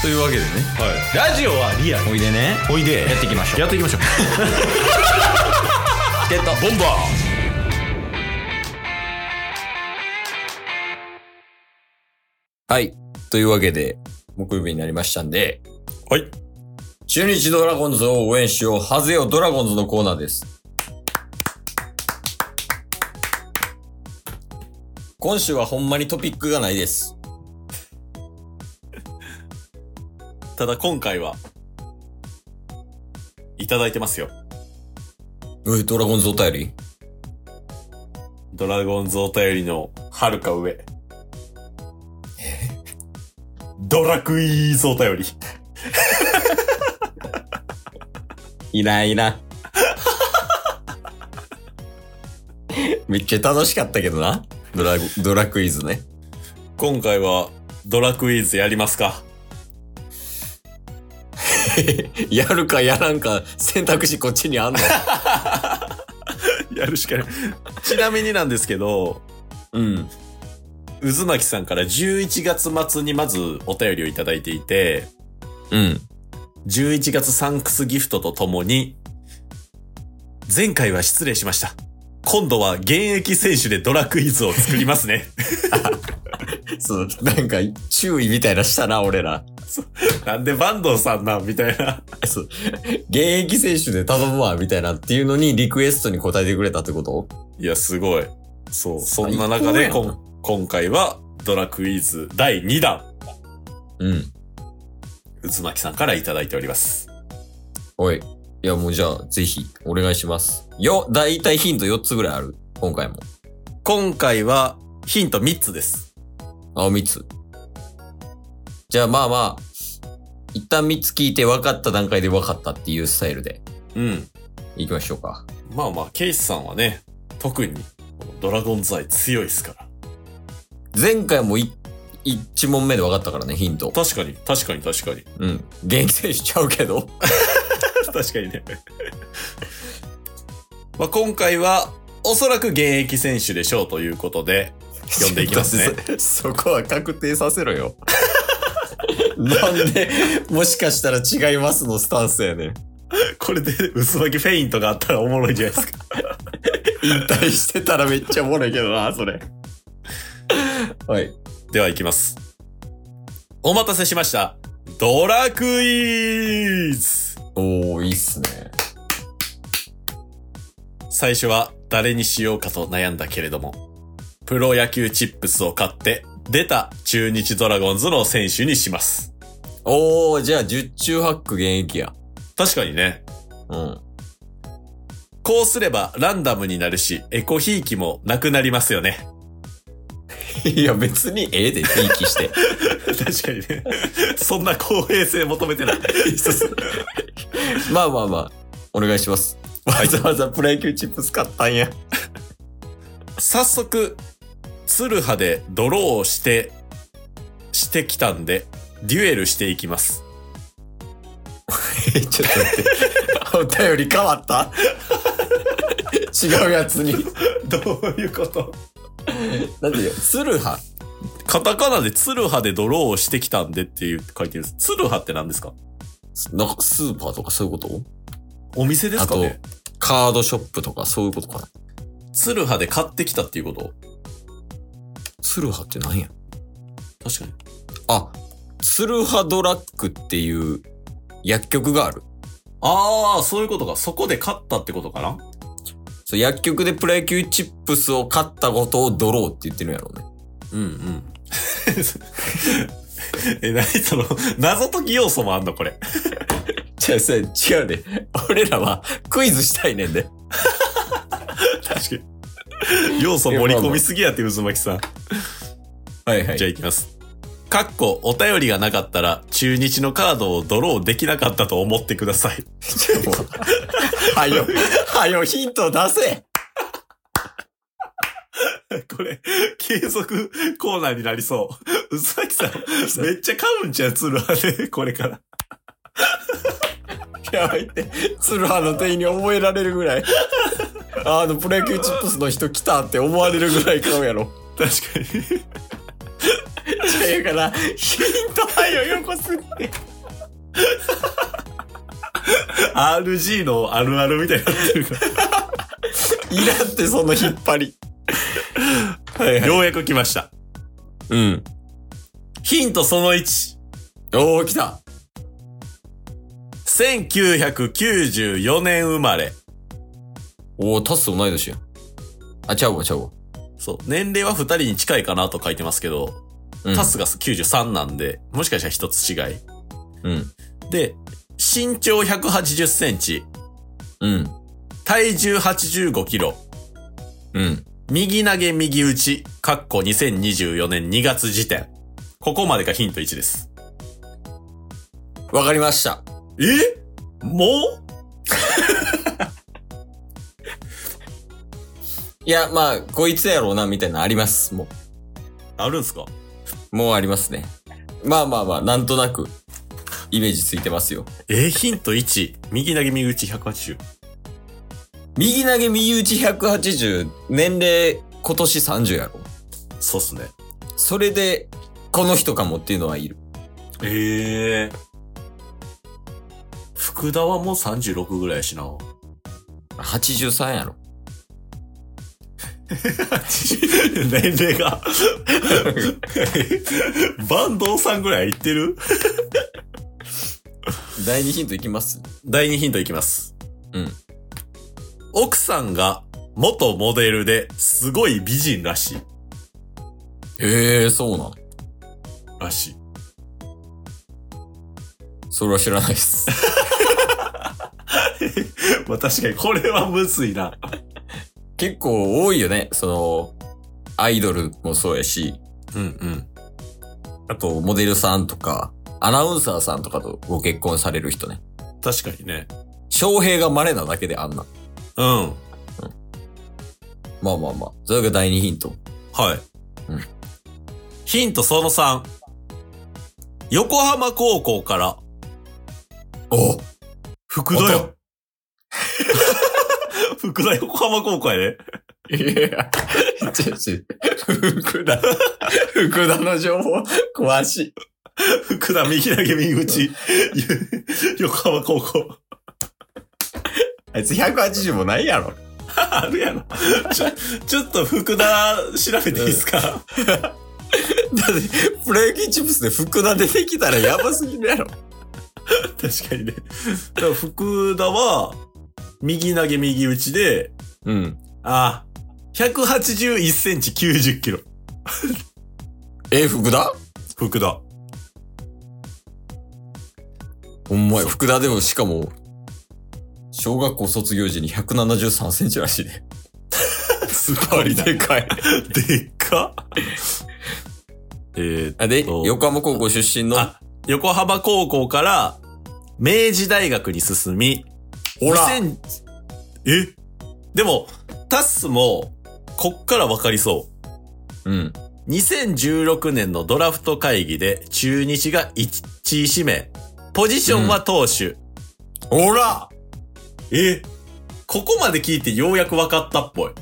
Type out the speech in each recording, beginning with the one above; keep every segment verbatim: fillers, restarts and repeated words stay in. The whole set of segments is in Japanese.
というわけでね、 はい、ラジオはリアル。 おいでね、 おいでやっていきましょう。 やっていきましょうチケットボンバー。はい。というわけで、木曜日になりましたんで、 はい。 中日ドラゴンズを応援しよう、ハゼよドラゴンズのコーナーです。今週はほんまにトピックがないです。 ただ今回はいただいてますよ。 え、ドラゴンズお便り？ ドラゴンズお便りのはるか上。ドラクイーズお便り。 いらんいらん。めっちゃ楽しかったけどな。ドラ、ドラクイズね。 今回はドラクイズやりますか？ やるかやらんか選択肢こっちにあんの？ やるしかない。ちなみになんですけど、 うん。 渦巻さんからじゅういちがつ末にまずお便りをいただいていて、 うん。 じゅういちがつサンクスギフトとともに、前回は失礼しました。今度は現役選手でドラクイズを作りますね。 そう、なんか注意みたいなしたな、俺ら。 なんで坂東さんなんみたいな。 そう。現役選手で頼むわ、みたいなっていうのにリクエストに答えてくれたってこと？ いや、すごい。そう。そんな中でこん今回はドラクイズだいにだん。 うん。 渦巻さんからいただいております。 おい。いや、もうじゃあ、ぜひ、お願いします。よ、だいたいヒントよっつぐらいある。今回も。 今回はヒントみっつです。 あ、みっつ。じゃあまあまあ、一旦みっつ聞いて分かった段階で分かったっていうスタイルで。 うん。 行きましょうか。 まあまあ、ケイスさんはね、特にドラゴンズ愛強いですから。 前回もい、一問目で分かったからね、ヒント。 確かに、確かに、確かに。 うん。現役選手ちゃうけど。 確かにね。まあ今回は、おそらく現役選手でしょうということで、読んでいきますね。 そ, そこは確定させろよ。なんで、もしかしたら違いますのスタンスやねん。 これで薄巻きフェイントがあったらおもろいじゃないですか。 引退してたらめっちゃおもろいけどな、それ。はい。 では行きます。お待たせしました。ドラクイズ。 おー、いいっすね。 最初は誰にしようかと悩んだけれども、プロ野球チップスを買って出た中日ドラゴンズの選手にします。 おー、じゃあ十中八九現役や。 確かにね。 うん。 こうすればランダムになるし、エコひいきもなくなりますよね。 いや別にええで、ひいきして。 確かにね。そんな公平性求めてない。 まあまあまあ、お願いします。わざわざプロ野球チップス買ったんや。 早速、ツルハでドローして、してきたんで、デュエルしていきます。 え、ちょっと待って。お便り変わった違うやつに。 どういうことなんでよ、ツルハカタカナでツルハでドローをしてきたんでっていう書いてるんです。ツルハって何ですか？ なんかスーパーとかそういうこと？ お店ですかね？ あと、カードショップとかそういうことかな。 ツルハで買ってきたっていうこと？ ツルハって何や？ 確かに。 あ、ツルハドラッグっていう薬局がある。 ああ、そういうことか。そこで買ったってことかな？ そう、薬局でプロ野球チップスを買ったことをドローって言ってるんやろうね。 うんうん。え、なにその、謎解き要素もあんのこれ。 違う、違うね。俺らはクイズしたいねんで。 確かに。要素盛り込みすぎやって、渦巻さん。 はいはい。 じゃあ行きます。かっこ、お便りがなかったら、中日のカードをドローできなかったと思ってください。 はよ、はよ、ヒント出せ。 これ、継続コーナーになりそう。うさきさん、めっちゃ買うんちゃう、ツルハで、これから。 やばいって、ツルハの店員に覚えられるぐらい。あの、プロ野球チップスの人来たって思われるぐらい買うやろ。 確かに。 違うから、ヒントはよ、横すぎて。 アールジー のあるあるみたいになってるから。 いらんってその引っ張り。はいはい。 ようやく来ました。 うん。 ヒントそのいち。 おー、来た。 せんきゅうひゃくきゅうじゅうよねん生まれ。 おー、タス同い年や。あ、ちゃうわ、ちゃうわ。 そう。年齢はふたりに近いかなと書いてますけど、うん、タスがきゅうじゅうさんなんで、もしかしたら一つ違い。 うん。 で、身長ひゃくはちじゅっセンチ。 うん。 体重はちじゅうごキロ。 うん。 右投げ右打ち、かっこにせんにじゅうよねんにがつ時点。ここまでがヒントいちです。 わかりました。 え？もういや、まあ、こいつやろうな、みたいなのあります、もう。 あるんすか？ もうありますね。まあまあまあ、なんとなく、イメージついてますよ。 えー、ヒントいち。右投げ右打ちひゃくはちじゅう。 右投げ右打ちひゃくはちじゅう、年齢今年さんじゅうやろ。 そうっすね。 それで、この人かもっていうのはいる。 ええー。福田はもうさんじゅうろくぐらいやしな。 はちじゅうさんやろ。 年齢が。坂東さんぐらいいってる？ だいにヒントいきます？ だいにヒントいきます。 うん。 奥さんが元モデルですごい美人らしい。 へえ、そうなんらしい。 それは知らないっす。 まあ確かにこれはむずいな。 結構多いよね。その、アイドルもそうやし。 うんうん。 あと、モデルさんとか、アナウンサーさんとかとご結婚される人ね。 確かにね。 翔平が稀なだけであんな。 うん。うん。 まあまあまあ。それがだいにヒント。 はい。 うん。 ヒントそのさん。横浜高校から。 お福田よ。福田横浜高校やで。 いや、ちょちょ、福田、福田の情報詳しい。 福田右投げ右打ち。横浜高校。 あいつひゃくはちじゅうもないやろ。 あるやろ。ちょ、ちょっと福田調べていいですか？だって、 プロ野球チップスで福田出てきたらやばすぎるやろ。 確かにね。だから福田は、右投げ右打ちで、 うん。 あ、ひゃくはちじゅういちセンチきゅうじゅっキロ。 え、福田？ 福田。 ほんまや、福田でもしかも、小学校卒業時にひゃくななじゅうさんセンチらしいね。 すごいでかい。 でっかえー、 で、横浜高校出身の。 あ、横浜高校から明治大学に進み、 ほらえでも、タスも、こっからわかりそう。うん。 にせんじゅうろくねんのドラフト会議で中日がいちい指名。ポジションは投手。 うん、ほらえここまで聞いてようやくわかったっぽい。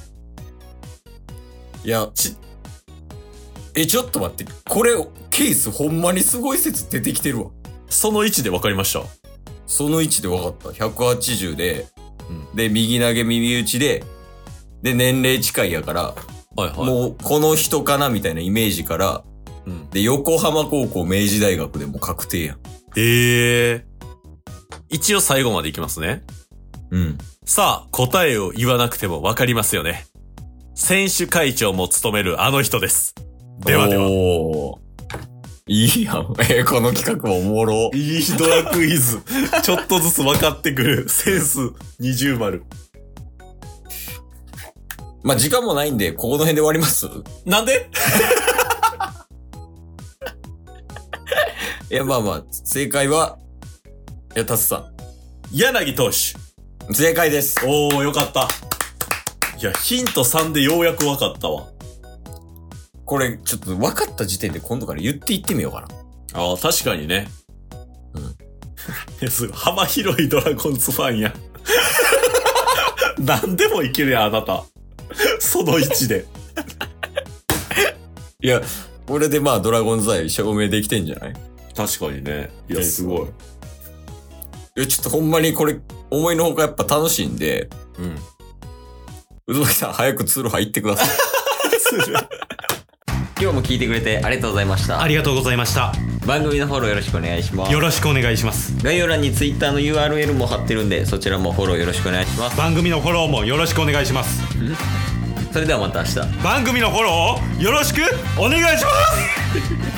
いや、ち、え、ちょっと待って。これ、ケースほんまにすごい説出てきてるわ。 その位置でわかりました。 その位置でわかった。ひゃくはちじゅうで、 うん、 で、右投げ右打ちで、で、年齢近いやから、 はいはい、 もう、この人かなみたいなイメージから、うん、で、横浜高校明治大学でも確定やん。 へえ。一応最後までいきますね。 うん。 さあ、答えを言わなくてもわかりますよね。選手会長も務めるあの人です。ではでは。 おー。いいやん。えー、この企画もおもろ。 いいドラクイズ。ちょっとずつ分かってくる。センス二重丸。 まあ、時間もないんで、ここの辺で終わります？ なんで？ いや、まあまあ、正解は、いや、タスさん。 柳投手。 正解です。 おー、よかった。いや、ヒントさんでようやく分かったわ。 これ、ちょっと分かった時点で今度から言っていってみようかな。 ああ、確かにね。 うん。 いや、すごい。幅広いドラゴンズファンや。何でもいけるやん、あなた。その位置で。 いや、 これでまあドラゴンズ愛証明できてんじゃない？ 確かにね。いや、すごい。 いや、ちょっとほんまにこれ、思いのほかやっぱ楽しいんで、 うん。 渦巻さん早く通路入ってください。今日も聞いてくれてありがとうございました。 ありがとうございました。 番組のフォローよろしくお願いします。 よろしくお願いします。 概要欄に Twitter の ユーアールエル も貼ってるんで、そちらもフォローよろしくお願いします。 番組のフォローもよろしくお願いします。 それではまた明日。 番組のフォローをよろしくお願いします。